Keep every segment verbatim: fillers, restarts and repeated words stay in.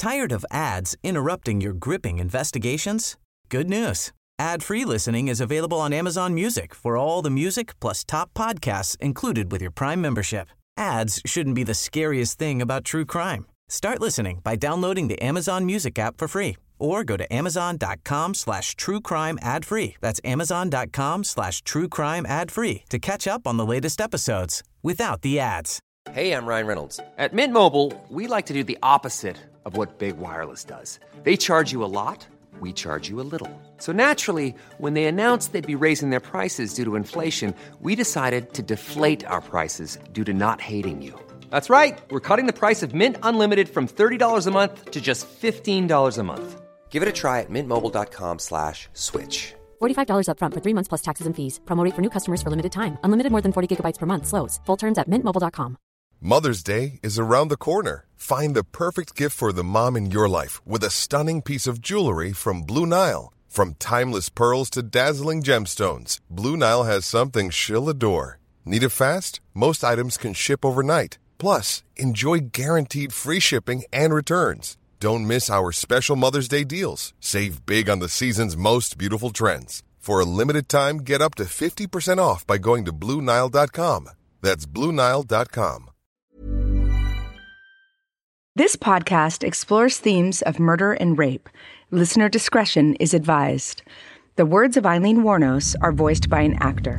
Tired of ads interrupting your gripping investigations? Good news. Ad-free listening is available on Amazon Music for all the music plus top podcasts included with your Prime membership. Ads shouldn't be the scariest thing about true crime. Start listening by downloading the Amazon Music app for free or go to amazon.com slash true crime ad free. That's amazon.com slash true crime ad free to catch up on the latest episodes without the ads. Hey, I'm Ryan Reynolds. At Mint Mobile, we like to do the opposite of what Big Wireless does. They charge you a lot. We charge you a little. So naturally, when they announced they'd be raising their prices due to inflation, we decided to deflate our prices due to not hating you. That's right. We're cutting the price of Mint Unlimited from thirty dollars a month to just fifteen dollars a month. Give it a try at mintmobile.com slash switch. forty-five dollars up front for three months plus taxes and fees. Promo rate for new customers for limited time. Unlimited more than forty gigabytes per month slows. Full terms at mint mobile dot com. Mother's Day is around the corner. Find the perfect gift for the mom in your life with a stunning piece of jewelry from Blue Nile. From timeless pearls to dazzling gemstones, Blue Nile has something she'll adore. Need it fast? Most items can ship overnight. Plus, enjoy guaranteed free shipping and returns. Don't miss our special Mother's Day deals. Save big on the season's most beautiful trends. For a limited time, get up to fifty percent off by going to Blue Nile dot com. That's Blue Nile dot com. This podcast explores themes of murder and rape. Listener discretion is advised. The words of Aileen Wuornos are voiced by an actor.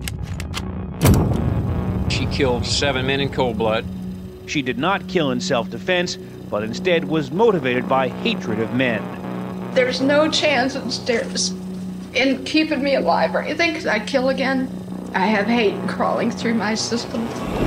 She killed seven men in cold blood. She did not kill in self-defense, but instead was motivated by hatred of men. There's no chance in keeping me alive or anything, because I'd kill again. I have hate crawling through my system.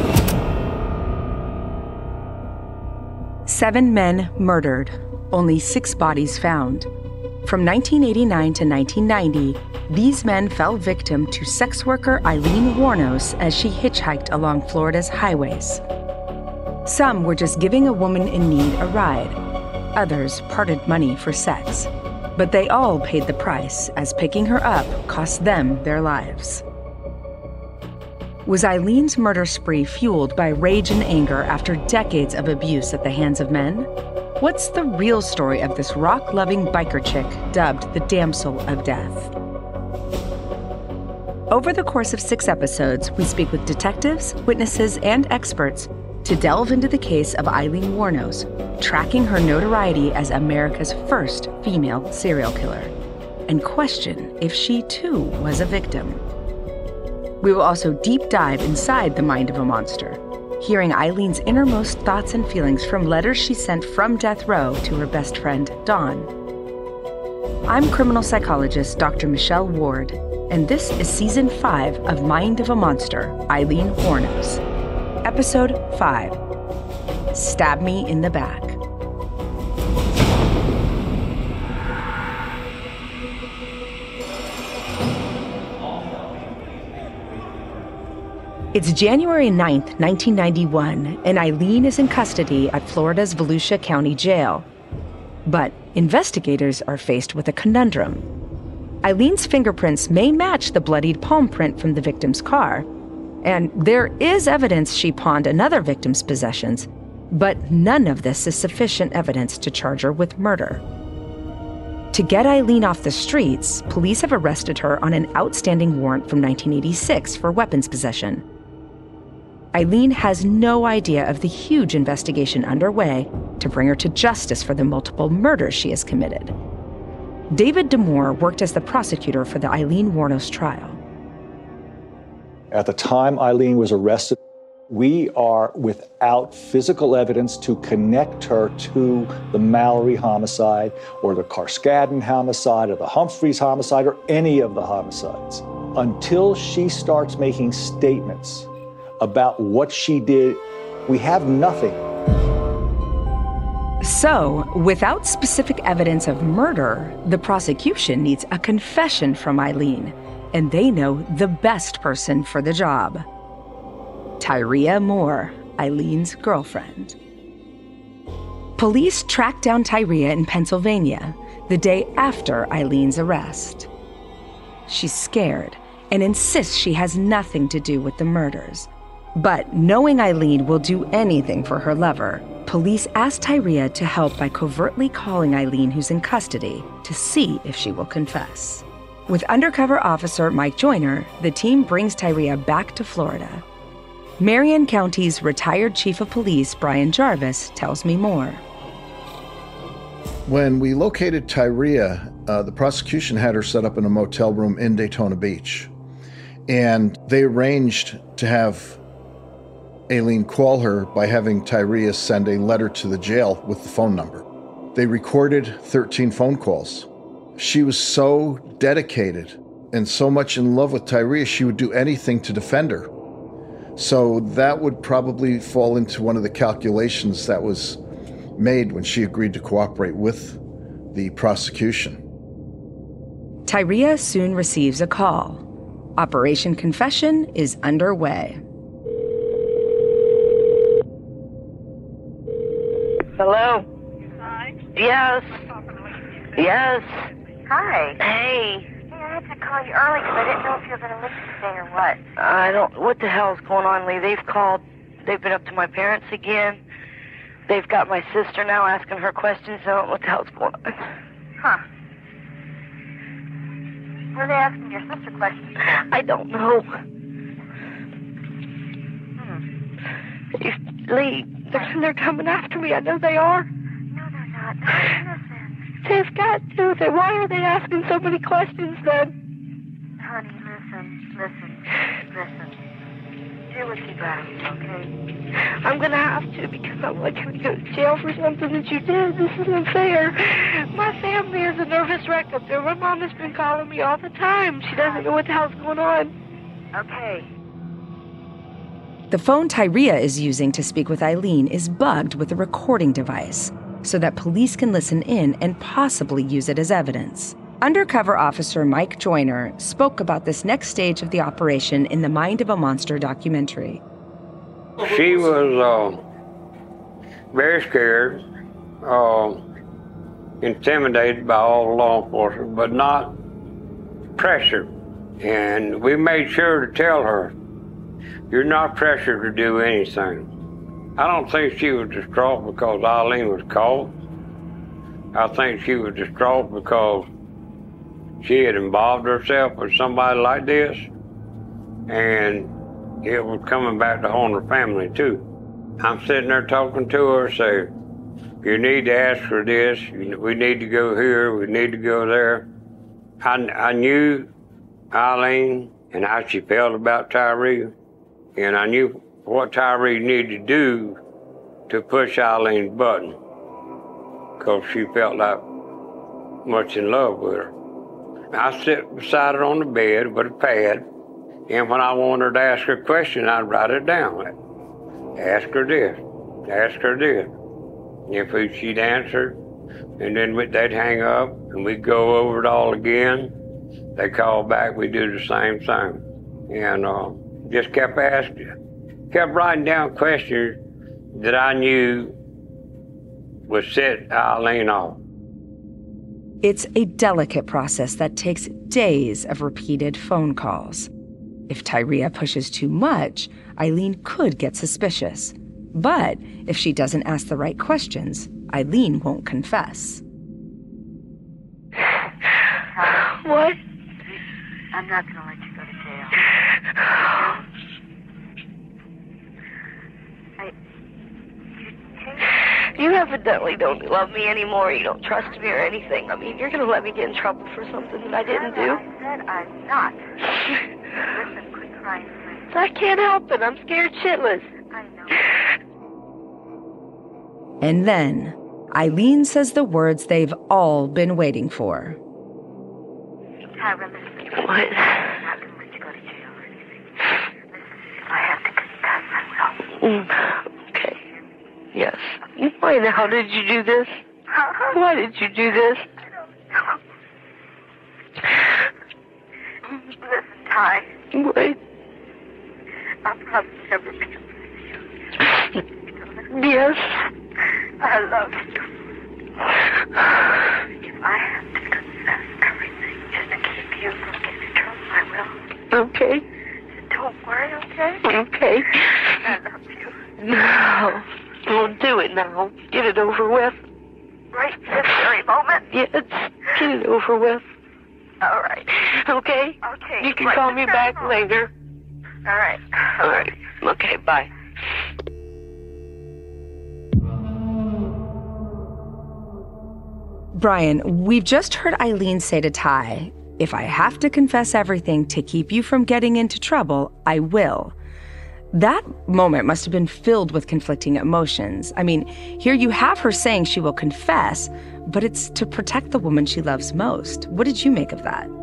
Seven men murdered, only six bodies found. From nineteen eighty-nine to nineteen ninety, these men fell victim to sex worker Aileen Wuornos as she hitchhiked along Florida's highways. Some were just giving a woman in need a ride. Others parted money for sex. But they all paid the price, as picking her up cost them their lives. Was Aileen's murder spree fueled by rage and anger after decades of abuse at the hands of men? What's the real story of this rock-loving biker chick dubbed the Damsel of Death? Over the course of six episodes, we speak with detectives, witnesses, and experts to delve into the case of Aileen Wuornos, tracking her notoriety as America's first female serial killer, and question if she too was a victim. We will also deep dive inside the mind of a monster, hearing Aileen's innermost thoughts and feelings from letters she sent from death row to her best friend, Dawn. I'm criminal psychologist Doctor Michelle Ward, and this is Season five of Mind of a Monster, Aileen Wuornos. Episode five, Stab Me in the Back. It's January ninth, nineteen ninety-one, and Aileen is in custody at Florida's Volusia County Jail. But investigators are faced with a conundrum. Aileen's fingerprints may match the bloodied palm print from the victim's car, and there is evidence she pawned another victim's possessions, but none of this is sufficient evidence to charge her with murder. To get Aileen off the streets, police have arrested her on an outstanding warrant from nineteen eighty-six for weapons possession. Aileen has no idea of the huge investigation underway to bring her to justice for the multiple murders she has committed. David Damore worked as the prosecutor for the Aileen Wuornos trial. At the time Aileen was arrested, we are without physical evidence to connect her to the Mallory homicide or the Carskadden homicide or the Humphreys homicide or any of the homicides. Until she starts making statements about what she did, we have nothing. So, without specific evidence of murder, the prosecution needs a confession from Aileen, and they know the best person for the job. Tyria Moore, Aileen's girlfriend. Police track down Tyria in Pennsylvania the day after Aileen's arrest. She's scared and insists she has nothing to do with the murders. But knowing Aileen will do anything for her lover, police ask Tyria to help by covertly calling Eileen, who's in custody, to see if she will confess. With undercover officer Mike Joyner, the team brings Tyria back to Florida. Marion County's retired chief of police, Brian Jarvis, tells me more. When we located Tyria, uh, the prosecution had her set up in a motel room in Daytona Beach. And they arranged to have Aileen call her by having Tyria send a letter to the jail with the phone number. They recorded thirteen phone calls. She was so dedicated and so much in love with Tyria, she would do anything to defend her. So that would probably fall into one of the calculations that was made when she agreed to cooperate with the prosecution. Tyria soon receives a call. Operation Confession is underway. Hello? Hi. Yes. Yes. Hi. Hey. Hey, I had to call you early because I didn't know if you were going to listen today or what. I don't... What the hell's going on, Lee? They've called. They've been up to my parents again. They've got my sister now asking her questions. I don't know what the hell's going on. Huh. What are they asking your sister questions for? I don't know. Hmm. Lee, they're, they're coming after me. I know they are. No, they're not. They're innocent. They've got to. They, why are they asking so many questions then? Honey, listen, listen, listen. Do what you gotta do, okay? I'm gonna have to because I'm like gonna go to jail for something that you did. This isn't fair. My family is a nervous wreck up there. My mom has been calling me all the time. She doesn't know what the hell's going on. Okay. The phone Tyria is using to speak with Eileen is bugged with a recording device so that police can listen in and possibly use it as evidence. Undercover officer Mike Joyner spoke about this next stage of the operation in the Mind of a Monster documentary. She was uh, very scared, uh, intimidated by all the law enforcement, but not pressured. And we made sure to tell her, you're not pressured to do anything. I don't think she was distraught because Eileen was caught. I think she was distraught because she had involved herself with somebody like this, and it was coming back to haunt her family too. I'm sitting there talking to her, say, you need to ask for this, we need to go here, we need to go there. I, I knew Eileen and how she felt about Tyria, and I knew what Tyria needed to do to push Eileen's button, because she felt like much in love with her. I sit beside her on the bed with a pad, and when I wanted her to ask her a question, I'd write it down. Ask her this, ask her this. If she'd answer, and then they'd hang up, and we'd go over it all again. They call back, we do the same thing. And uh, just kept asking, kept writing down questions that I knew would set Eileen off. It's a delicate process that takes days of repeated phone calls. If Tyria pushes too much, Eileen could get suspicious. But if she doesn't ask the right questions, Eileen won't confess. What? I'm not going to let you go to jail. I... You evidently don't love me anymore. You don't trust me or anything. I mean, you're going to let me get in trouble for something that I didn't do? I said I'm not. Listen, quit crying, please. I can't help it. I'm scared shitless. I know. And then, Eileen says the words they've all been waiting for. Tyra, listen. What? I'm not going to let you go to jail or anything. Listen, if I have to confess, I will. Mm, okay. Yes. Why now did you do this? Why did you do this? I don't know. Listen, Ty. Wait. I'll probably never be able to see you. Yes. I love you. If I have to confess everything just to keep you from getting in trouble, I will. Okay. Don't worry, okay? Okay. I love you. No. Don't do it now. moment? Yeah, let's get it over with. All right. Okay? Okay. You can What- call me back later. All right. All right. Okay, bye. Brian, we've just heard Eileen say to Ty, if I have to confess everything to keep you from getting into trouble, I will. That moment must have been filled with conflicting emotions. I mean, here you have her saying she will confess, but it's to protect the woman she loves most. What did you make of that?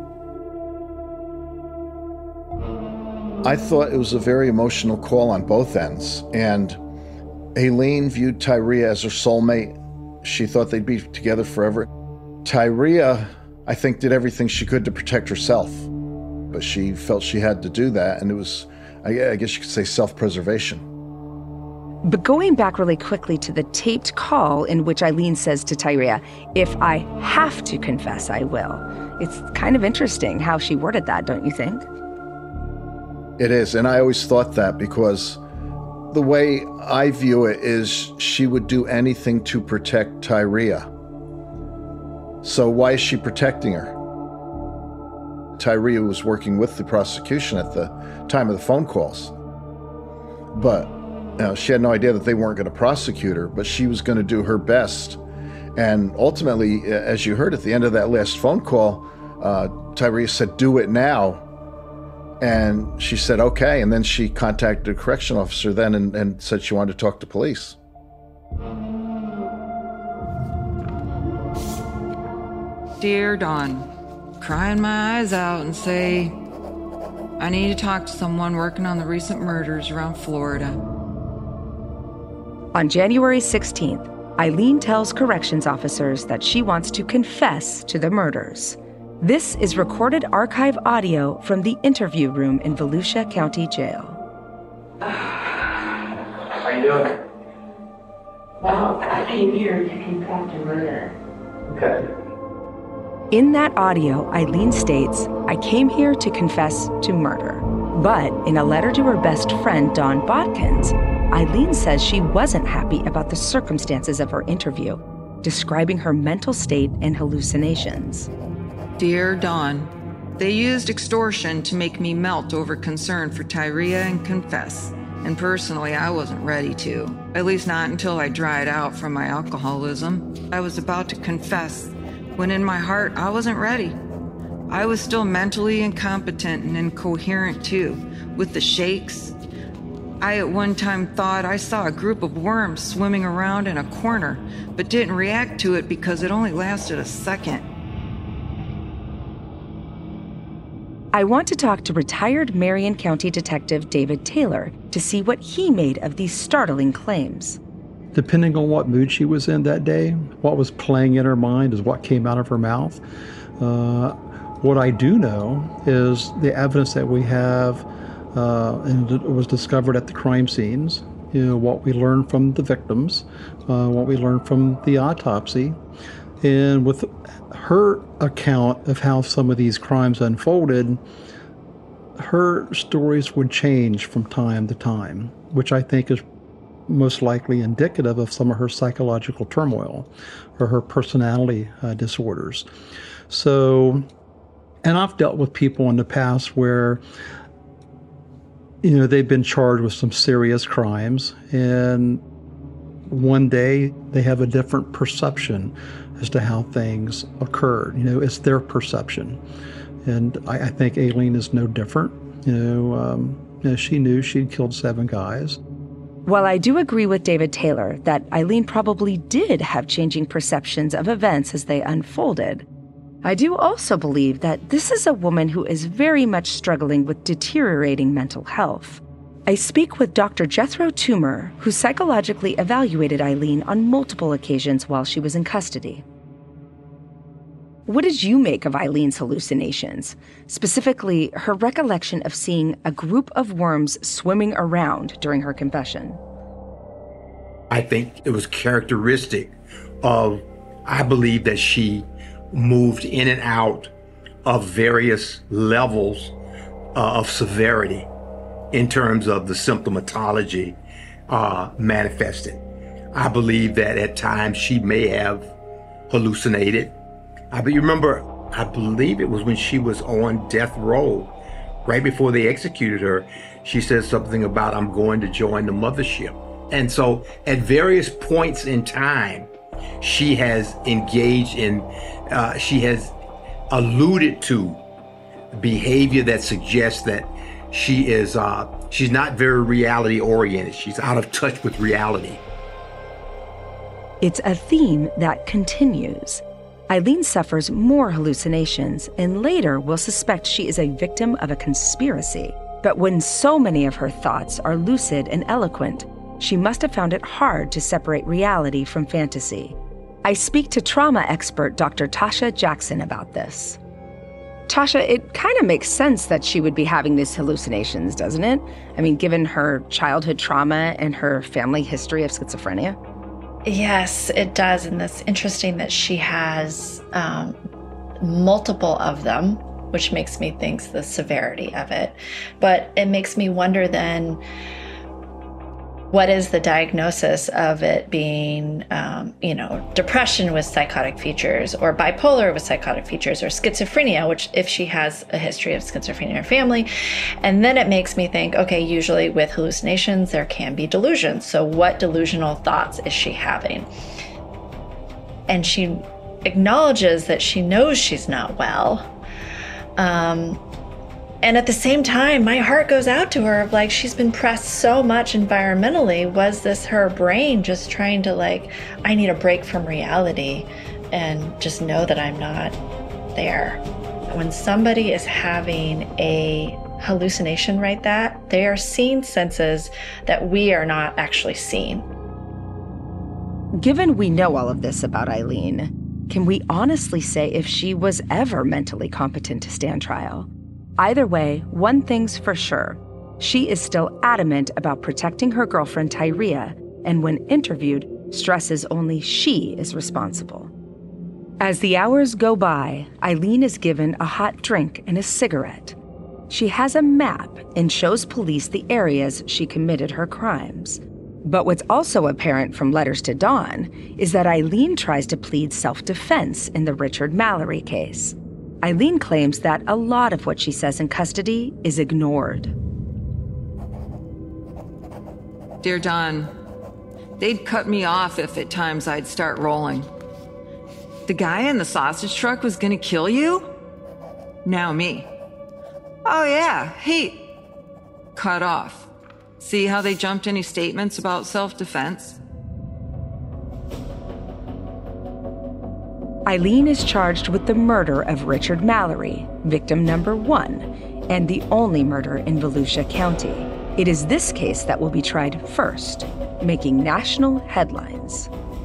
I thought it was a very emotional call on both ends. And Aileen viewed Tyria as her soulmate. She thought they'd be together forever. Tyria, I think, did everything she could to protect herself. But she felt she had to do that, and it was, I guess you could say, self-preservation. But going back really quickly to the taped call in which Eileen says to Tyria, if I have to confess, I will. It's kind of interesting how she worded that, don't you think? It is, and I always thought that because the way I view it is she would do anything to protect Tyria. So why is she protecting her? Tyria was working with the prosecution at the time of the phone calls. But you know, she had no idea that they weren't going to prosecute her, but she was going to do her best. And ultimately, as you heard at the end of that last phone call, uh, Tyria said, do it now. And she said, okay. And then she contacted a correction officer then and, and said she wanted to talk to police. Dear Dawn, crying my eyes out and say, I need to talk to someone working on the recent murders around Florida. On January sixteenth, Eileen tells corrections officers that she wants to confess to the murders. This is recorded archive audio from the interview room in Volusia County Jail. How you doing? Well, I came here to confess to murder. Okay. In that audio, Eileen states, I came here to confess to murder. But in a letter to her best friend, Dawn Bodkins, Eileen says she wasn't happy about the circumstances of her interview, describing her mental state and hallucinations. Dear Dawn, they used extortion to make me melt over concern for Tyria and confess. And personally, I wasn't ready to. At least not until I dried out from my alcoholism. I was about to confess, when in my heart, I wasn't ready. I was still mentally incompetent and incoherent too, with the shakes. I at one time thought I saw a group of worms swimming around in a corner, but didn't react to it because it only lasted a second. I want to talk to retired Marion County Detective David Taylor to see what he made of these startling claims. Depending on what mood she was in that day, what was playing in her mind is what came out of her mouth. Uh, what I do know is the evidence that we have uh, and it was discovered at the crime scenes, you know, what we learned from the victims, uh, what we learned from the autopsy, and with her account of how some of these crimes unfolded, her stories would change from time to time, which I think is most likely indicative of some of her psychological turmoil or her personality uh, disorders. So, and I've dealt with people in the past where, you know, they've been charged with some serious crimes, and one day they have a different perception as to how things occurred. You know, it's their perception. And I, I think Aileen is no different. You know, um, you know, she knew she'd killed seven guys. While I do agree with David Taylor that Eileen probably did have changing perceptions of events as they unfolded, I do also believe that this is a woman who is very much struggling with deteriorating mental health. I speak with Doctor Jethro Toomer, who psychologically evaluated Eileen on multiple occasions while she was in custody. What did you make of Eileen's hallucinations, specifically her recollection of seeing a group of worms swimming around during her confession? I think it was characteristic of, I believe that she moved in and out of various levels uh, of severity in terms of the symptomatology uh, manifested. I believe that at times she may have hallucinated. I but you remember, I believe it was when she was on death row, right before they executed her, she said something about, I'm going to join the mothership. And so at various points in time, she has engaged in, uh, she has alluded to behavior that suggests that she is, uh, she's not very reality oriented. She's out of touch with reality. It's a theme that continues. Eileen suffers more hallucinations and later will suspect she is a victim of a conspiracy. But when so many of her thoughts are lucid and eloquent, she must have found it hard to separate reality from fantasy. I speak to trauma expert Doctor Tasha Jackson about this. Tasha, it kind of makes sense that she would be having these hallucinations, doesn't it? I mean, given her childhood trauma and her family history of schizophrenia. Yes, it does. And it's interesting that she has um, multiple of them, which makes me think the severity of it. But it makes me wonder then, what is the diagnosis of it being, um, you know, depression with psychotic features, or bipolar with psychotic features, or schizophrenia, which if she has a history of schizophrenia in her family. And then it makes me think, okay, usually with hallucinations, there can be delusions. So what delusional thoughts is she having? And she acknowledges that she knows she's not well. Um, And at the same time, my heart goes out to her of like, she's been pressed so much environmentally. Was this her brain just trying to like, I need a break from reality and just know that I'm not there? When somebody is having a hallucination like that, they are seeing senses that we are not actually seeing. Given we know all of this about Eileen, can we honestly say if she was ever mentally competent to stand trial? Either way, one thing's for sure. She is still adamant about protecting her girlfriend Tyria, and when interviewed, stresses only she is responsible. As the hours go by, Eileen is given a hot drink and a cigarette. She has a map and shows police the areas she committed her crimes. But what's also apparent from letters to Dawn is that Eileen tries to plead self-defense in the Richard Mallory case. Eileen claims that a lot of what she says in custody is ignored. Dear Dawn, they'd cut me off if at times I'd start rolling. The guy in the sausage truck was gonna kill you? Now me. Oh yeah, hey. Cut off. See how they jumped any statements about self-defense? Eileen is charged with the murder of Richard Mallory, victim number one, and the only murder in Volusia County. It is this case that will be tried first, making national headlines.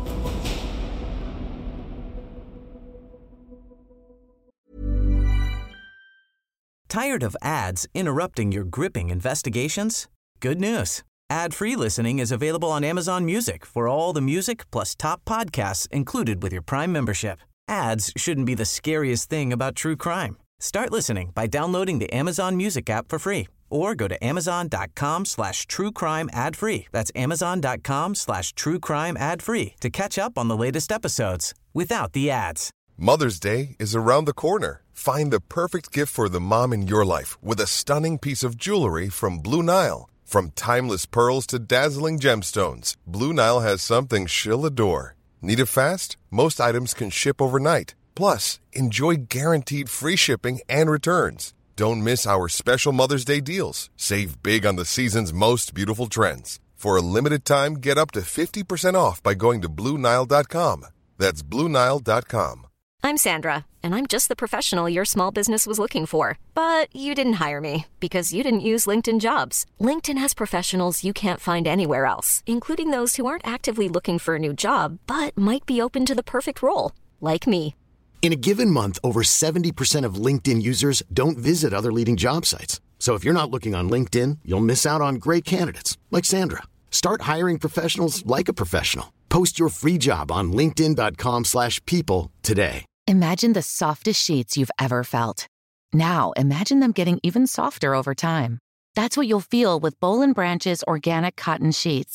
Tired of ads interrupting your gripping investigations? Good news. Ad-free listening is available on Amazon Music for all the music plus top podcasts included with your Prime membership. Ads shouldn't be the scariest thing about true crime. Start listening by downloading the Amazon Music app for free or go to amazon.com slash true crime ad free. That's amazon.com slash true crime ad free to catch up on the latest episodes without the ads. Mother's Day is around the corner. Find the perfect gift for the mom in your life with a stunning piece of jewelry from Blue Nile. From timeless pearls to dazzling gemstones, Blue Nile has something she'll adore. Need it fast? Most items can ship overnight. Plus, enjoy guaranteed free shipping and returns. Don't miss our special Mother's Day deals. Save big on the season's most beautiful trends. For a limited time, get up to fifty percent off by going to Blue Nile dot com. That's Blue Nile dot com. I'm Sandra, and I'm just the professional your small business was looking for. But you didn't hire me because you didn't use LinkedIn Jobs. LinkedIn has professionals you can't find anywhere else, including those who aren't actively looking for a new job, but might be open to the perfect role, like me. In a given month, over seventy percent of LinkedIn users don't visit other leading job sites. So if you're not looking on LinkedIn, you'll miss out on great candidates like Sandra. Start hiring professionals like a professional. Post your free job on linkedin dot com slash people today. Imagine the softest sheets you've ever felt. Now imagine them getting even softer over time. That's what you'll feel with Boll and Branch's organic cotton sheets.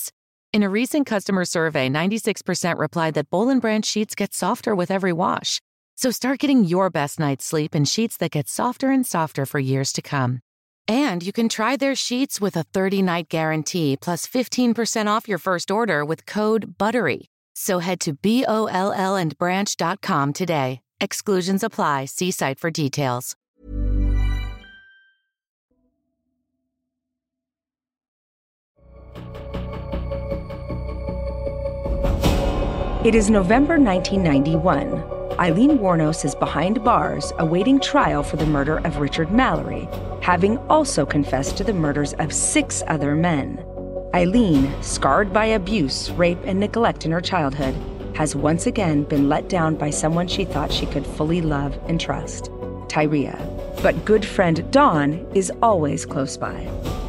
In a recent customer survey, ninety-six percent replied that Boll and Branch sheets get softer with every wash. So start getting your best night's sleep in sheets that get softer and softer for years to come. And you can try their sheets with a thirty-night guarantee plus fifteen percent off your first order with code BUTTERY. So head to B O L L and branch dot com today. Exclusions apply. See site for details. It is November nineteen ninety-one. Eileen Wuornos is behind bars awaiting trial for the murder of Richard Mallory, having also confessed to the murders of six other men. Eileen, scarred by abuse, rape, and neglect in her childhood, has once again been let down by someone she thought she could fully love and trust, Tyria. But good friend Dawn is always close by.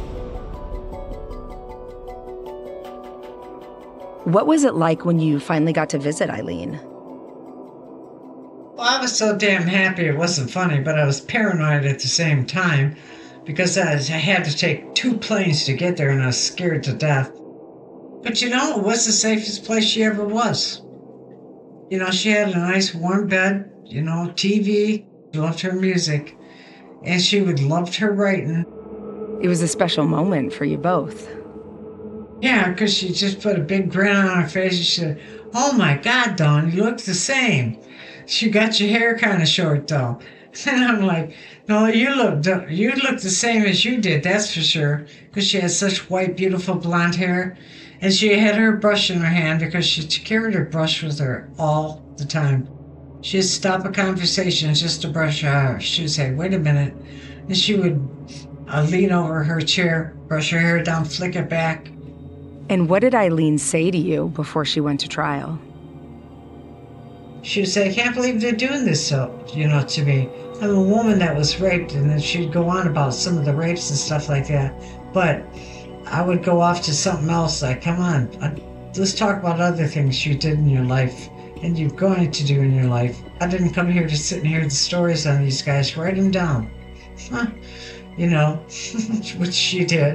What was it like when you finally got to visit Eileen? Well, I was so damn happy it wasn't funny, but I was paranoid at the same time because I, I had to take two planes to get there and I was scared to death. But you know, it was the safest place she ever was. You know, she had a nice warm bed, you know, T V, loved her music, and she would loved her writing. It was a special moment for you both. Yeah, because she just put a big grin on her face and she said, "Oh my God, Dawn, you look the same. She got your hair kind of short, though." And I'm like, "No, you look you look the same as you did, that's for sure." Because she had such white, beautiful blonde hair. And she had her brush in her hand because she carried her brush with her all the time. She'd stop a conversation just to brush her hair. She would say, "Wait a minute." And she would uh, lean over her chair, brush her hair down, flick it back. And what did Eileen say to you before she went to trial? She would say, "I can't believe they're doing this, so, you know, to me. I'm a woman that was raped," and then she'd go on about some of the rapes and stuff like that. But I would go off to something else, like, "Come on, let's talk about other things you did in your life and you're going to do in your life. I didn't come here to sit and hear the stories on these guys. Write them down." Huh. You know, which she did.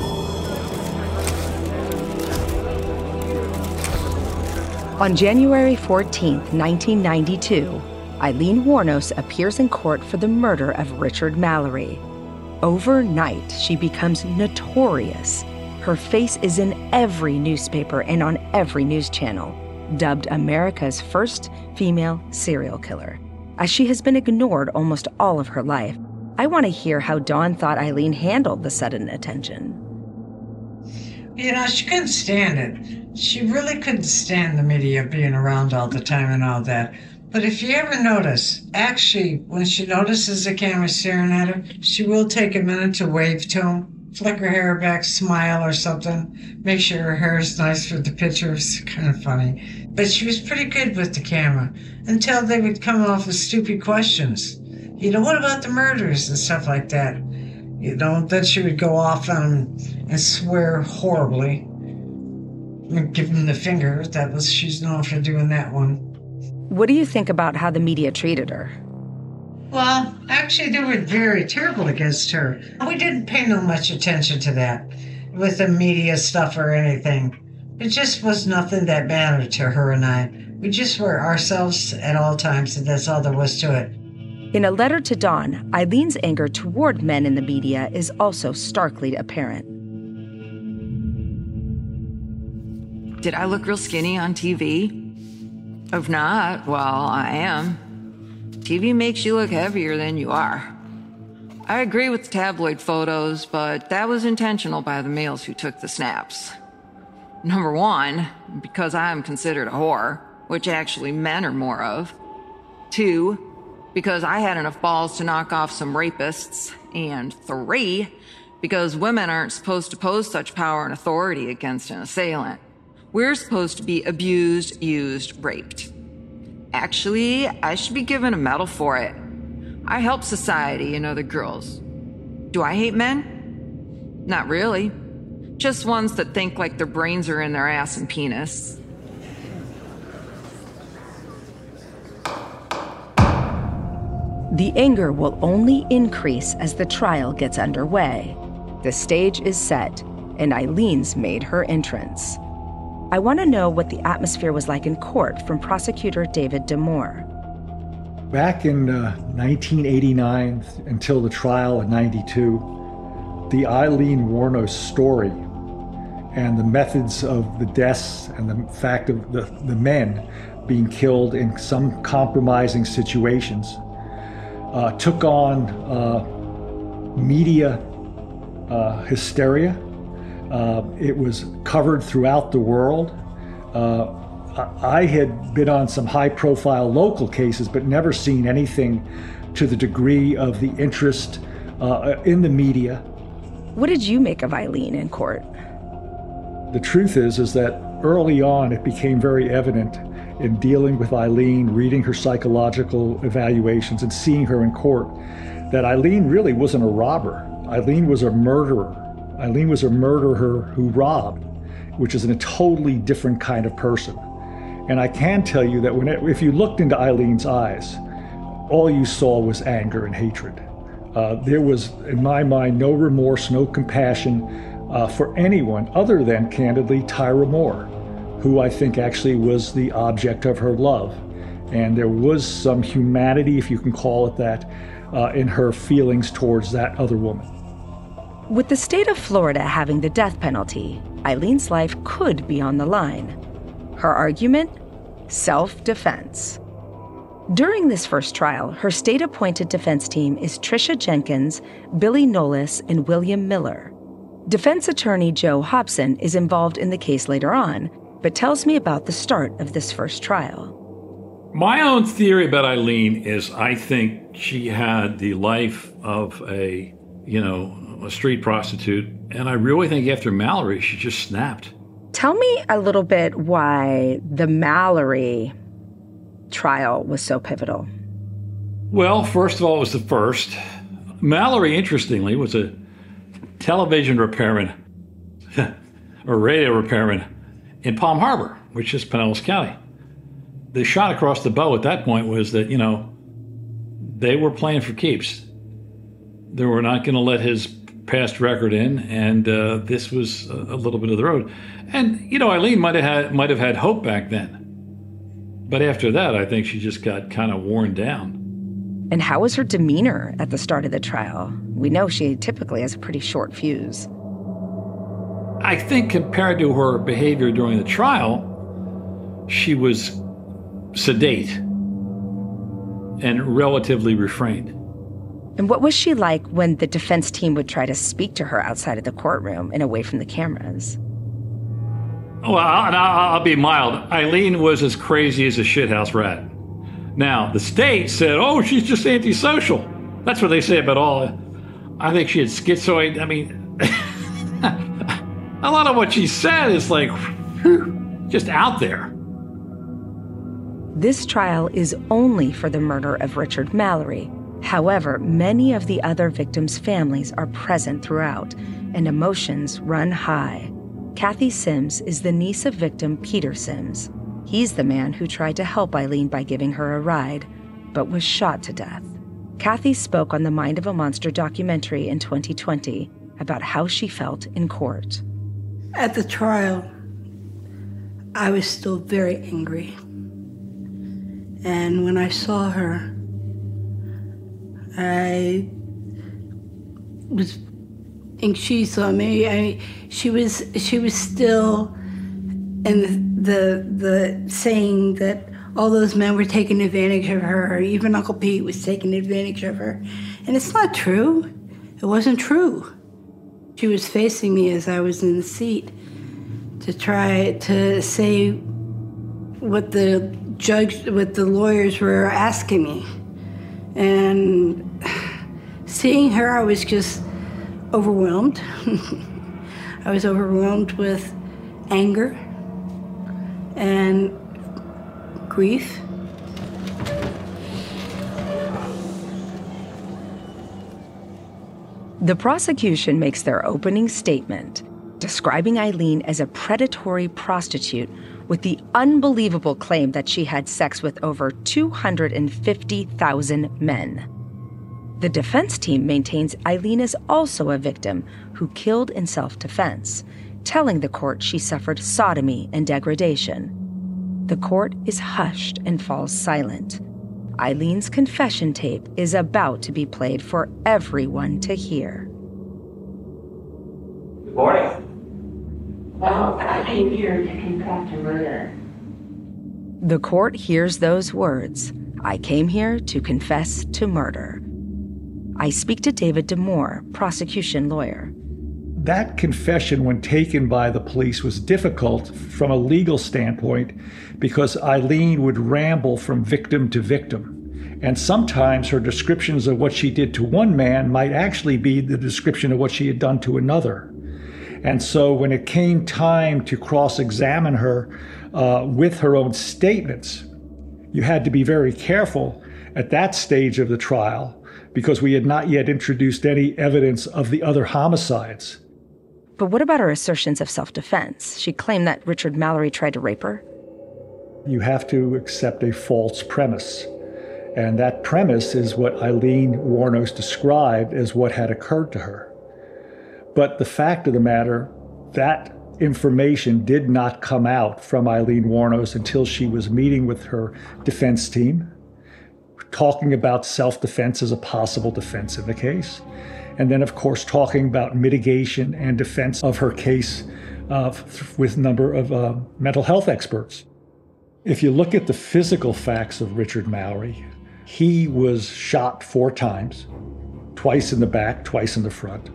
On January fourteenth, nineteen ninety-two, Eileen Wuornos appears in court for the murder of Richard Mallory. Overnight, she becomes notorious. Her face is in every newspaper and on every news channel, dubbed America's first female serial killer. As she has been ignored almost all of her life, I want to hear how Dawn thought Eileen handled the sudden attention. You know, she couldn't stand it. She really couldn't stand the media being around all the time and all that. But if you ever notice, actually, when she notices the camera staring at her, she will take a minute to wave to him, flick her hair back, smile or something, make sure her hair is nice for the picture. It's kind of funny. But she was pretty good with the camera until they would come off with stupid questions. You know, what about the murders and stuff like that? You know, then she would go off on and swear horribly. And give him the finger. That was, she's known for doing that one. What do you think about how the media treated her? Well, actually, they were very terrible against her. We didn't pay no much attention to that with the media stuff or anything. It just was nothing that mattered to her and I. We just were ourselves at all times, and that's all there was to it. In a letter to Dawn, Eileen's anger toward men in the media is also starkly apparent. Did I look real skinny on T V? If not, well, I am. T V makes you look heavier than you are. I agree with the tabloid photos, but that was intentional by the males who took the snaps. Number one, because I am considered a whore, which actually men are more of. Two, because I had enough balls to knock off some rapists. And three, because women aren't supposed to pose such power and authority against an assailant. We're supposed to be abused, used, raped. Actually, I should be given a medal for it. I help society and other girls. Do I hate men? Not really. Just ones that think like their brains are in their ass and penis. The anger will only increase as the trial gets underway. The stage is set, and Eileen's made her entrance. I want to know what the atmosphere was like in court from prosecutor David Damore. Back in uh, nineteen eighty-nine until the trial in ninety-two, the Aileen Wuornos story and the methods of the deaths and the fact of the, the men being killed in some compromising situations uh, took on uh, media uh, hysteria. Uh, it was covered throughout the world. Uh, I had been on some high-profile local cases, but never seen anything to the degree of the interest uh, in the media. What did you make of Aileen in court? The truth is, is that early on it became very evident in dealing with Aileen, reading her psychological evaluations and seeing her in court, that Aileen really wasn't a robber. Aileen was a murderer. Aileen was a murderer who robbed, which is a totally different kind of person. And I can tell you that when it, if you looked into Aileen's eyes, all you saw was anger and hatred. Uh, there was, in my mind, no remorse, no compassion uh, for anyone other than, candidly, Tyra Moore, who I think actually was the object of her love. And there was some humanity, if you can call it that, uh, in her feelings towards that other woman. With the state of Florida having the death penalty, Aileen's life could be on the line. Her argument? Self-defense. During this first trial, her state-appointed defense team is Tricia Jenkins, Billy Nolis, and William Miller. Defense attorney Joe Hobson is involved in the case later on, but tells me about the start of this first trial. My own theory about Aileen is I think she had the life of a, you know, a street prostitute, and I really think after Mallory, she just snapped. Tell me a little bit why the Mallory trial was so pivotal. Well, first of all, it was the first. Mallory, interestingly, was a television repairman, or radio repairman, in Palm Harbor, which is Pinellas County. The shot across the bow at that point was that, you know, they were playing for keeps. They were not going to let his past record in, and uh, this was a, a little bit of the road. And, you know, Aileen might have had, might have had hope back then. But after that, I think she just got kind of worn down. And how was her demeanor at the start of the trial? We know she typically has a pretty short fuse. I think compared to her behavior during the trial, she was sedate and relatively refrained. And what was she like when the defense team would try to speak to her outside of the courtroom and away from the cameras? Well, I'll, I'll be mild. Aileen was as crazy as a shithouse rat. Now, the state said, oh, she's just antisocial. That's what they say about all. I think she had schizoid. I mean, a lot of what she said is like, just out there. This trial is only for the murder of Richard Mallory. However, many of the other victims' families are present throughout, and emotions run high. Kathy Sims is the niece of victim Peter Sims. He's the man who tried to help Aileen by giving her a ride, but was shot to death. Kathy spoke on the Mind of a Monster documentary in twenty twenty about how she felt in court. At the trial, I was still very angry. And when I saw her, I was, and she saw me. I, she was, she was still in the, the the saying that all those men were taking advantage of her. Or even Uncle Pete was taking advantage of her, and it's not true. It wasn't true. She was facing me as I was in the seat to try to say what the judge, what the lawyers were asking me. And seeing her, I was just overwhelmed. I was overwhelmed with anger and grief. The prosecution makes their opening statement, describing Aileen as a predatory prostitute with the unbelievable claim that she had sex with over two hundred fifty thousand men. The defense team maintains Aileen is also a victim who killed in self-defense. telling the court she suffered sodomy and degradation. The court is hushed and falls silent. Eileen's confession tape is about to be played for everyone to hear. Good morning. Well, I came here to confess to murder. The court hears those words. I came here to confess to murder. I speak to David Damore, prosecution lawyer. That confession, when taken by the police, was difficult from a legal standpoint because Eileen would ramble from victim to victim. And sometimes her descriptions of what she did to one man might actually be the description of what she had done to another. And so when it came time to cross-examine her uh, with her own statements, you had to be very careful at that stage of the trial because we had not yet introduced any evidence of the other homicides. But what about her assertions of self-defense? She claimed that Richard Mallory tried to rape her. You have to accept a false premise. And that premise is what Eileen Wuornos described as what had occurred to her. But the fact of the matter, that information did not come out from Eileen Wuornos until she was meeting with her defense team, talking about self-defense as a possible defense in the case. And then, of course, talking about mitigation and defense of her case uh, with a number of uh, mental health experts. If you look at the physical facts of Richard Mallory, he was shot four times, twice in the back, twice in the front.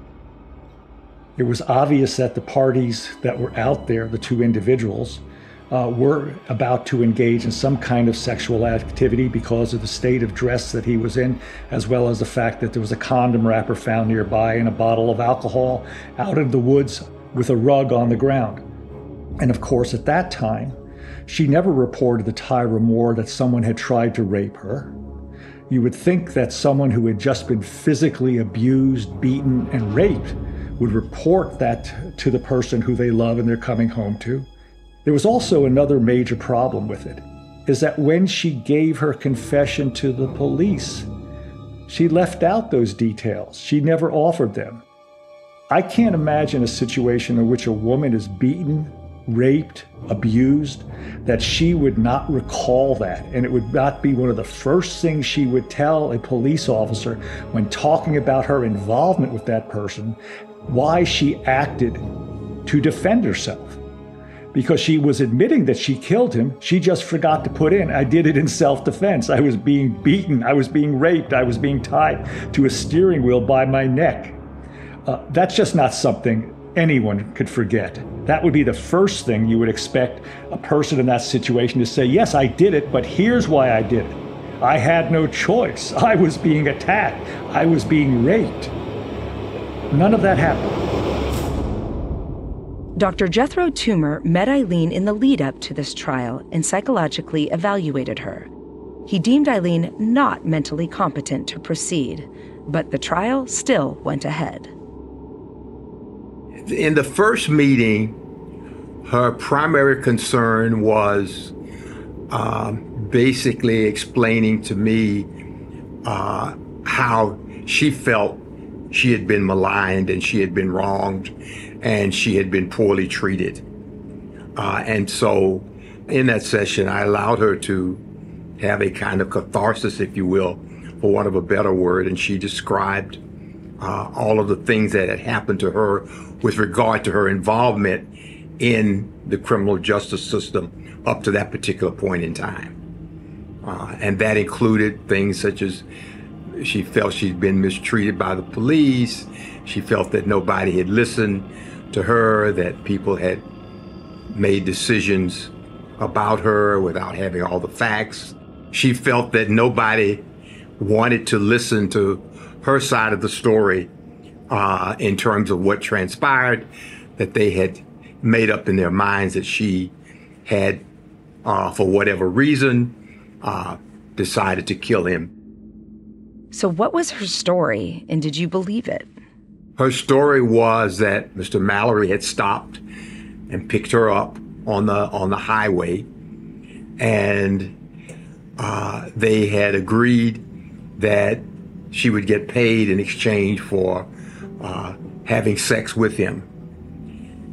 It was obvious that the parties that were out there, the two individuals, Uh, were about to engage in some kind of sexual activity because of the state of dress that he was in, as well as the fact that there was a condom wrapper found nearby and a bottle of alcohol out in the woods with a rug on the ground. And of course, at that time, she never reported to Tyra Moore that someone had tried to rape her. You would think that someone who had just been physically abused, beaten, and raped would report that to the person who they love and they're coming home to. There was also another major problem with it, is that when she gave her confession to the police, she left out those details. She never offered them. I can't imagine a situation in which a woman is beaten, raped, abused, that she would not recall that, and it would not be one of the first things she would tell a police officer when talking about her involvement with that person, why she acted to defend herself. Because she was admitting that she killed him, she just forgot to put in, I did it in self-defense. I was being beaten, I was being raped, I was being tied to a steering wheel by my neck. Uh, that's just not something anyone could forget. That would be the first thing you would expect a person in that situation to say, yes, I did it, but here's why I did it. I had no choice. I was being attacked. I was being raped. None of that happened. Doctor Jethro Toomer met Eileen in the lead-up to this trial and psychologically evaluated her. He deemed Eileen not mentally competent to proceed, but the trial still went ahead. In the first meeting, her primary concern was uh, basically explaining to me uh, how she felt she had been maligned and she had been wronged and she had been poorly treated. Uh, and so in that session, I allowed her to have a kind of catharsis, if you will, for want of a better word. And she described uh, all of the things that had happened to her with regard to her involvement in the criminal justice system up to that particular point in time. Uh, and that included things such as she felt she'd been mistreated by the police. She felt that nobody had listened to her, that people had made decisions about her without having all the facts. She felt that nobody wanted to listen to her side of the story uh, in terms of what transpired, that they had made up in their minds that she had, uh, for whatever reason, uh, decided to kill him. So what was her story, and did you believe it? Her story was that Mister Mallory had stopped and picked her up on the on the highway, and uh, they had agreed that she would get paid in exchange for uh, having sex with him.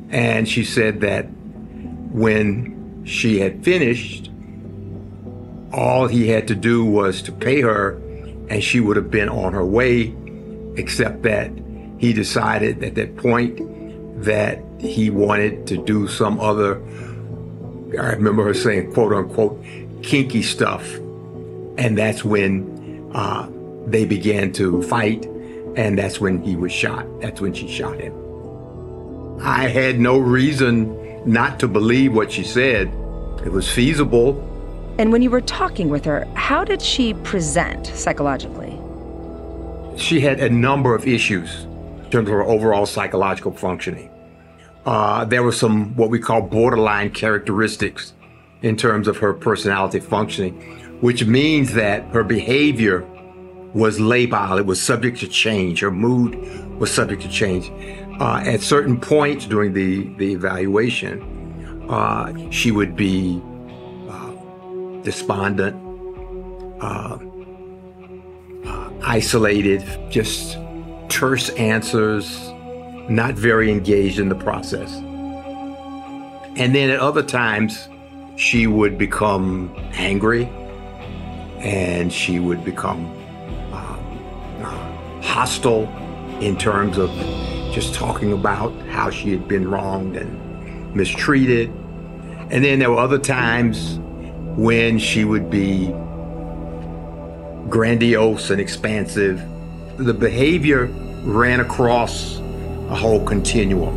And she said that when she had finished, all he had to do was to pay her and she would have been on her way, except that he decided at that point that he wanted to do some other, I remember her saying, quote unquote, kinky stuff. And that's when uh, they began to fight, and that's when he was shot. That's when she shot him. I had no reason not to believe what she said. It was feasible. And when you were talking with her, how did she present psychologically? She had a number of issues in terms of her overall psychological functioning. Uh, there were some what we call borderline characteristics in terms of her personality functioning, which means that her behavior was labile. It was subject to change. Her mood was subject to change. Uh, at certain points during the, the evaluation, uh, she would be uh, despondent, uh, uh, isolated, just terse answers, not very engaged in the process. And then at other times, she would become angry, and she would become uh, uh, hostile in terms of just talking about how she had been wronged and mistreated. And then there were other times when she would be grandiose and expansive. The behavior ran across a whole continuum.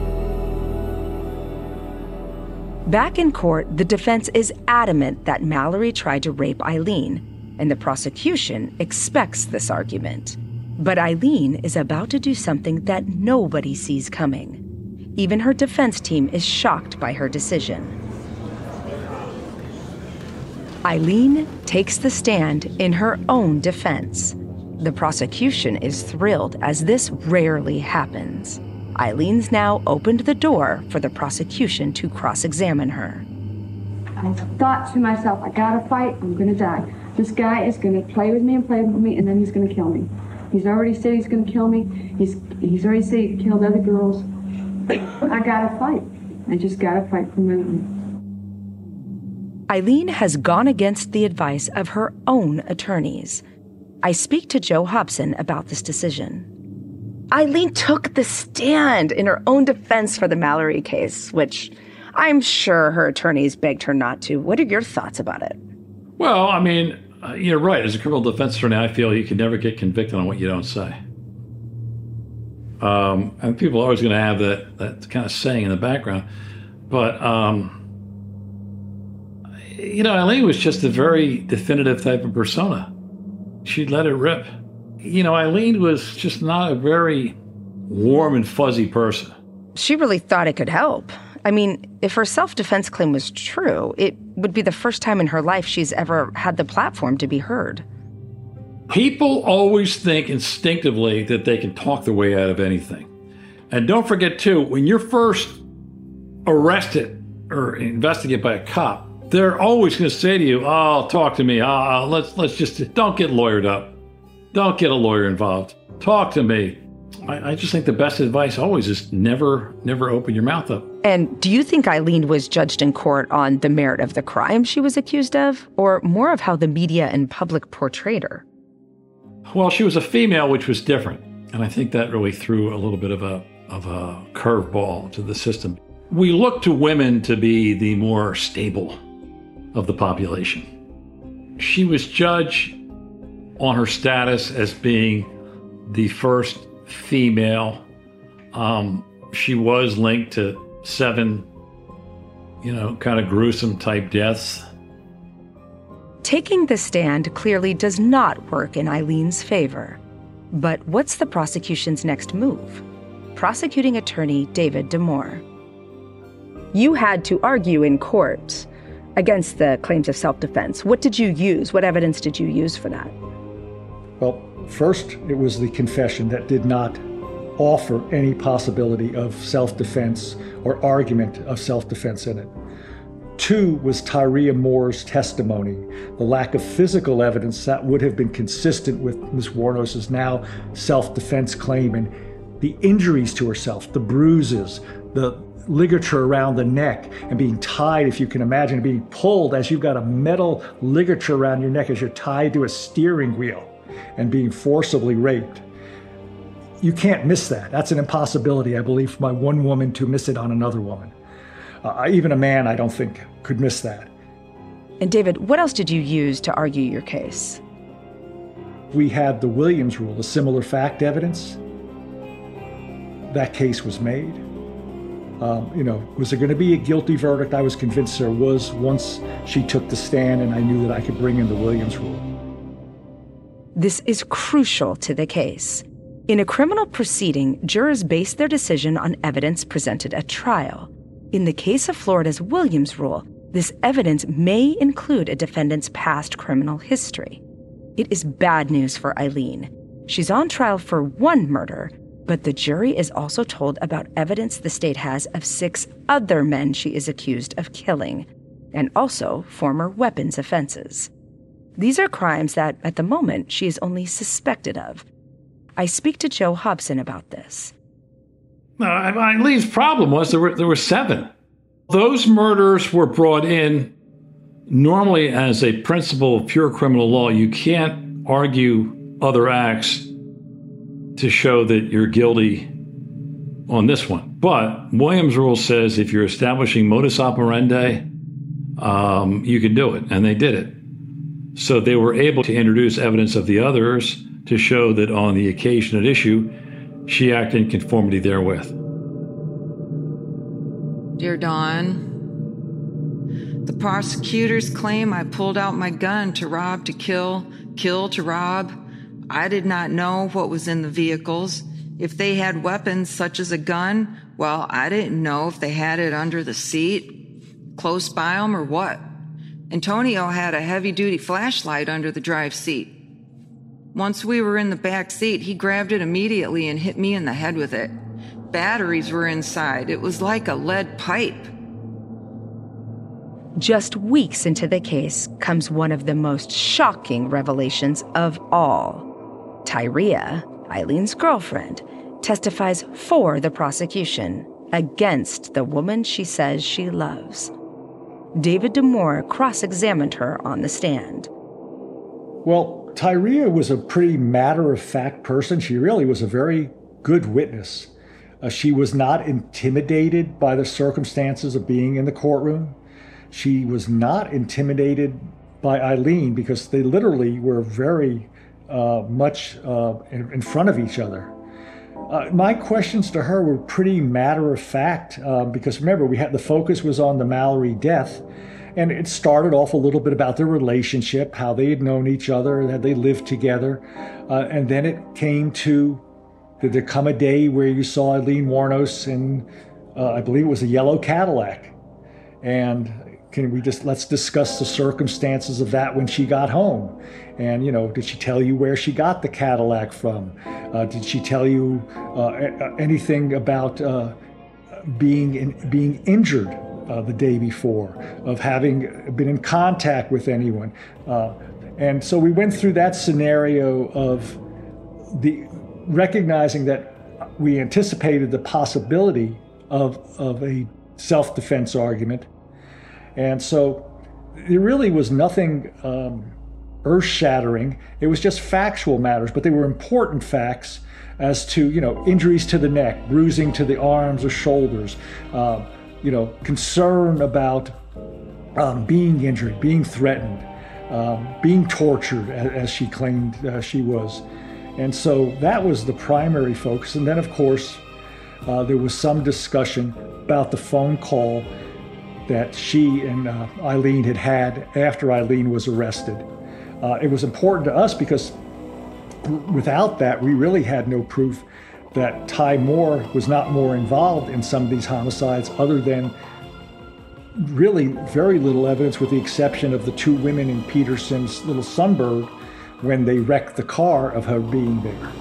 Back in court, the defense is adamant that Mallory tried to rape Eileen, and the prosecution expects this argument. But Eileen is about to do something that nobody sees coming. Even her defense team is shocked by her decision. Eileen takes the stand in her own defense. The prosecution is thrilled, as this rarely happens. Eileen's now opened the door for the prosecution to cross-examine her. I thought to myself, I gotta fight, I'm gonna die. This guy is gonna play with me and play with me, and then he's gonna kill me. He's already said he's gonna kill me. He's he's already said he killed other girls. I gotta fight. I just gotta fight for my life. Eileen has gone against the advice of her own attorneys. I speak to Joe Hobson about this decision. Eileen took the stand in her own defense for the Mallory case, which I'm sure her attorneys begged her not to. What are your thoughts about it? Well, I mean, uh, you're right. As a criminal defense attorney, I feel you can never get convicted on what you don't say. Um, and people are always going to have that, that kind of saying in the background. But, um, you know, Eileen was just a very definitive type of persona. She'd let it rip. You know, Eileen was just not a very warm and fuzzy person. She really thought it could help. I mean, if her self-defense claim was true, it would be the first time in her life she's ever had the platform to be heard. People always think instinctively that they can talk their way out of anything. And don't forget, too, when you're first arrested or investigated by a cop, they're always going to say to you, oh, talk to me. Oh, let's, let's just, don't get lawyered up. Don't get a lawyer involved. Talk to me. I, I just think the best advice always is never, never open your mouth up. And do you think Eileen was judged in court on the merit of the crime she was accused of, or more of how the media and public portrayed her? Well, she was a female, which was different. And I think that really threw a little bit of a, of a curveball to the system. We look to women to be the more stable of the population. She was judged on her status as being the first female. Um, she was linked to seven, you know, kind of gruesome type deaths. Taking the stand clearly does not work in Eileen's favor. But what's the prosecution's next move? Prosecuting attorney David Damore. You had to argue in court against the claims of self-defense. What did you use? What evidence did you use for that? Well, first, it was the confession that did not offer any possibility of self-defense or argument of self-defense in it. Two was Tyria Moore's testimony, the lack of physical evidence that would have been consistent with Miz Wuornos's now self-defense claim, and the injuries to herself, the bruises, the ligature around the neck and being tied, if you can imagine, being pulled as you've got a metal ligature around your neck as you're tied to a steering wheel and being forcibly raped. You can't miss that. That's an impossibility, I believe, for my one woman to miss it on another woman. Uh, even a man, I don't think, could miss that. And David, what else did you use to argue your case? We had the Williams rule, the similar fact evidence. That case was made. Um, you know, was there going to be a guilty verdict? I was convinced there was once she took the stand and I knew that I could bring in the Williams rule. This is crucial to the case. In a criminal proceeding, jurors base their decision on evidence presented at trial. In the case of Florida's Williams rule, this evidence may include a defendant's past criminal history. It is bad news for Eileen. She's on trial for one murder, but the jury is also told about evidence the state has of six other men she is accused of killing, and also former weapons offenses. These are crimes that, at the moment, she is only suspected of. I speak to Joe Hobson about this. No, Eileen's problem was there were there were seven. Those murders were brought in normally as a principle of pure criminal law. You can't argue other acts to show that you're guilty on this one. But Williams' rule says if you're establishing modus operandi, um, you can do it, and they did it. So they were able to introduce evidence of the others to show that on the occasion at issue, she acted in conformity therewith. Dear Dawn, the prosecutors claim I pulled out my gun to rob to kill, kill to rob. I did not know what was in the vehicles. If they had weapons such as a gun, well, I didn't know if they had it under the seat, close by them, or what. Antonio had a heavy-duty flashlight under the drive seat. Once we were in the back seat, he grabbed it immediately and hit me in the head with it. Batteries were inside. It was like a lead pipe. Just weeks into the case comes one of the most shocking revelations of all. Tyria, Eileen's girlfriend, testifies for the prosecution against the woman she says she loves. David Damore cross-examined her on the stand. Well, Tyria was a pretty matter-of-fact person. She really was a very good witness. Uh, she was not intimidated by the circumstances of being in the courtroom. She was not intimidated by Eileen because they literally were very uh, much uh, in, in front of each other. Uh, my questions to her were pretty matter-of-fact uh, because remember, we had the focus was on the Mallory death. And it started off a little bit about their relationship, how they had known each other, that they lived together. Uh, and then it came to, did there come a day where you saw Eileen Wuornos in, uh, I believe it was a yellow Cadillac. And can we just, let's discuss the circumstances of that when she got home. And, you know, did she tell you where she got the Cadillac from? Uh, did she tell you uh, anything about uh, being in, being injured Uh, the day before, of having been in contact with anyone. Uh, and so we went through that scenario of the recognizing that we anticipated the possibility of, of a self-defense argument. And so there really was nothing um, earth-shattering. It was just factual matters, but they were important facts as to, you know, injuries to the neck, bruising to the arms or shoulders, uh, you know, concern about um, being injured, being threatened, um, being tortured, as, as she claimed uh, she was. And so that was the primary focus. And then, of course, uh, there was some discussion about the phone call that she and uh, Eileen had had after Eileen was arrested. Uh, it was important to us because without that, we really had no proof that Ty Moore was not more involved in some of these homicides other than really very little evidence with the exception of the two women in Peterson's little Sunbird when they wrecked the car of her being there.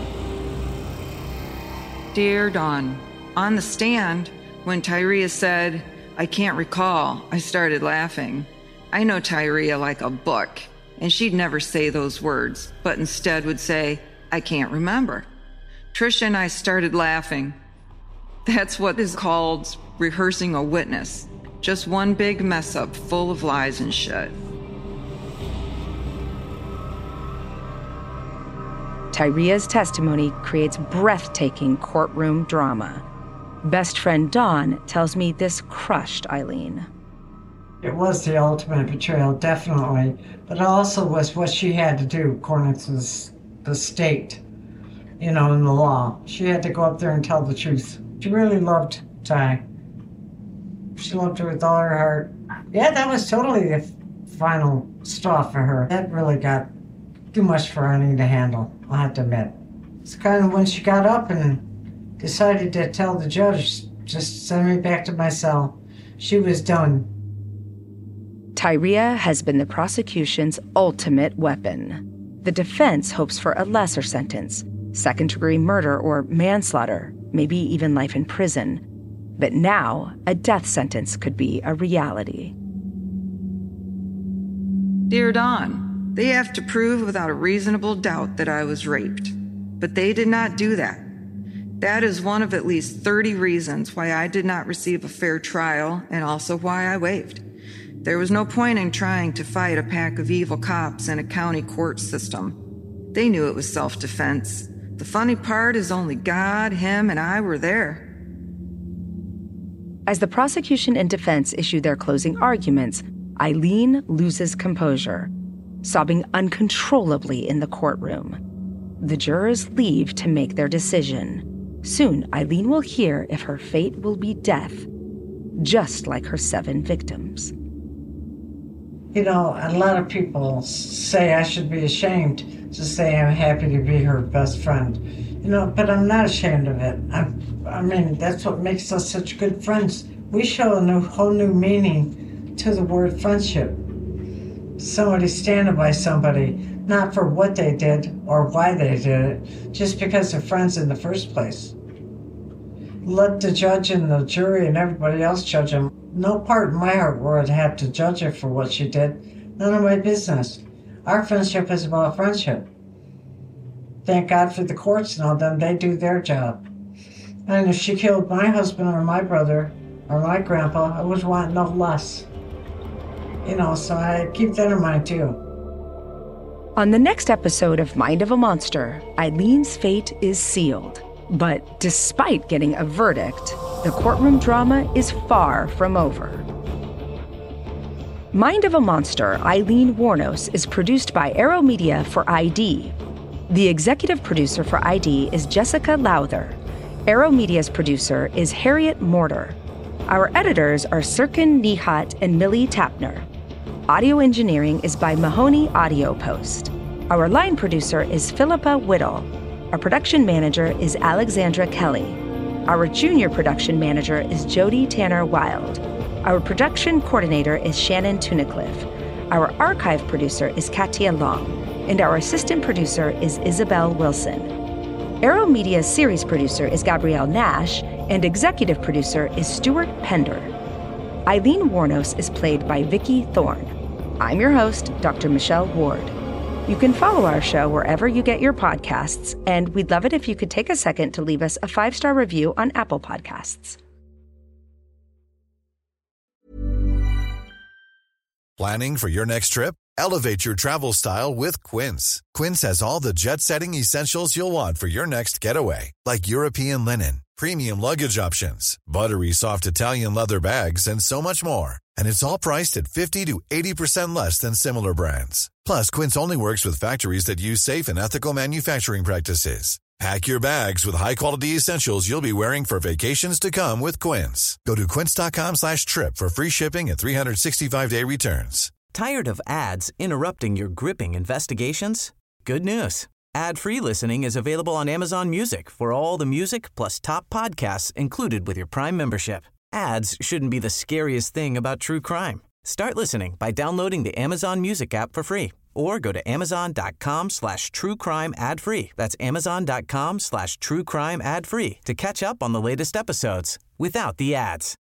Dear Dawn, on the stand, when Tyria said, "I can't recall," I started laughing. I know Tyria like a book, and she'd never say those words, but instead would say, "I can't remember." Trisha and I started laughing. That's what is called rehearsing a witness. Just one big mess up full of lies and shit. Tyria's testimony creates breathtaking courtroom drama. Best friend Dawn tells me this crushed Eileen. It was the ultimate betrayal, definitely, but it also was what she had to do according to the, the state, you know, in the law. She had to go up there and tell the truth. She really loved Ty. She loved her with all her heart. Yeah, that was totally the final straw for her. That really got too much for Eileen to handle, I have to admit. It's kind of when she got up and decided to tell the judge, just send me back to my cell. She was done. Tyria has been the prosecution's ultimate weapon. The defense hopes for a lesser sentence, second-degree murder or manslaughter, maybe even life in prison. But now, a death sentence could be a reality. Dear Dawn, they have to prove without a reasonable doubt that I was raped. But they did not do that. That is one of at least thirty reasons why I did not receive a fair trial and also why I waived. There was no point in trying to fight a pack of evil cops in a county court system. They knew it was self-defense. The funny part is only God, him, and I were there. As the prosecution and defense issue their closing arguments, Eileen loses composure, sobbing uncontrollably in the courtroom. The jurors leave to make their decision. Soon, Eileen will hear if her fate will be death, just like her seven victims. You know, a lot of people say I should be ashamed to say I'm happy to be her best friend. You know, but I'm not ashamed of it. I'm, I mean, that's what makes us such good friends. We show a new, whole new meaning to the word friendship. Somebody standing by somebody, not for what they did or why they did it, just because they're friends in the first place. Let the judge and the jury and everybody else judge them. No part in my heart would have to judge her for what she did. None of my business. Our friendship is about friendship. Thank God for the courts and all them. They do their job. And if she killed my husband or my brother or my grandpa, I would want no less. You know, so I keep that in mind too. On the next episode of Mind of a Monster, Eileen's fate is sealed. But despite getting a verdict, the courtroom drama is far from over. Mind of a Monster, Eileen Wuornos, is produced by Arrow Media for I D. The executive producer for I D is Jessica Lowther. Arrow Media's producer is Harriet Mortar. Our editors are Sirkin Nihat and Millie Tapner. Audio engineering is by Mahoney Audio Post. Our line producer is Philippa Whittle. Our production manager is Alexandra Kelly. Our junior production manager is Jody Tanner Wild. Our production coordinator is Shannon Tunicliffe. Our archive producer is Katia Long. And our assistant producer is Isabel Wilson. Arrow Media's series producer is Gabrielle Nash, and executive producer is Stuart Pender. Eileen Wuornos is played by Vicki Thorne. I'm your host, Doctor Michelle Ward. You can follow our show wherever you get your podcasts, and we'd love it if you could take a second to leave us a five-star review on Apple Podcasts. Planning for your next trip? Elevate your travel style with Quince. Quince has all the jet-setting essentials you'll want for your next getaway, like European linen, premium luggage options, buttery soft Italian leather bags, and so much more. And it's all priced at fifty to eighty percent less than similar brands. Plus, Quince only works with factories that use safe and ethical manufacturing practices. Pack your bags with high-quality essentials you'll be wearing for vacations to come with Quince. Go to quince.com slash trip for free shipping and three sixty-five day returns. Tired of ads interrupting your gripping investigations? Good news. Ad-free listening is available on Amazon Music for all the music plus top podcasts included with your Prime membership. Ads shouldn't be the scariest thing about true crime. Start listening by downloading the Amazon Music app for free or go to amazon.com slash true crime ad free. That's amazon.com slash true crime ad free to catch up on the latest episodes without the ads.